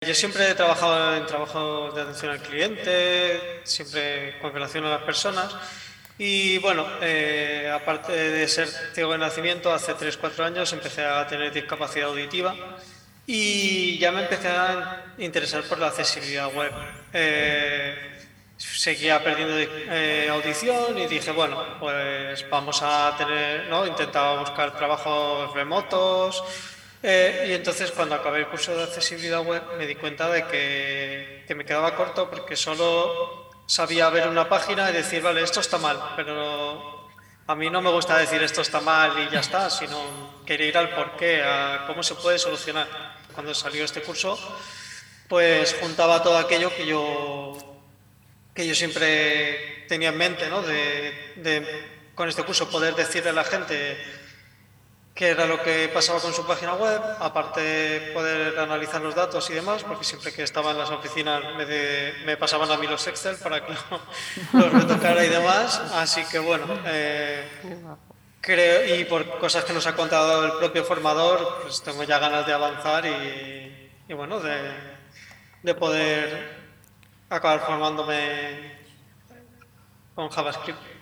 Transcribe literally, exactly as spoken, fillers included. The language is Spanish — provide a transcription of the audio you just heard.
Yo siempre he trabajado en trabajos de atención al cliente, siempre con relación a las personas. Y bueno, eh, aparte de ser ciego de nacimiento, hace tres cuatro años empecé a tener discapacidad auditiva y ya me empecé a interesar por la accesibilidad web. Eh, seguía perdiendo eh, audición y dije, bueno, pues vamos a tener, ¿no? Intentaba buscar trabajos remotos. Eh, y entonces cuando acabé el curso de accesibilidad web me di cuenta de que, que me quedaba corto porque solo sabía ver una página y decir, vale, esto está mal, pero a mí no me gusta decir esto está mal y ya está, sino quería ir al porqué, a cómo se puede solucionar. Cuando salió este curso, pues juntaba todo aquello que yo, que yo siempre tenía en mente, ¿no? De, de con este curso poder decirle a la gente qué era lo que pasaba con su página web, aparte poder analizar los datos y demás, porque siempre que estaba en las oficinas me, de, me pasaban a mí los Excel para que lo, los retocara y demás, así que bueno, eh, Qué guapo. creo, y por cosas que nos ha contado el propio formador, pues tengo ya ganas de avanzar y, y bueno, de, de poder acabar formándome con JavaScript.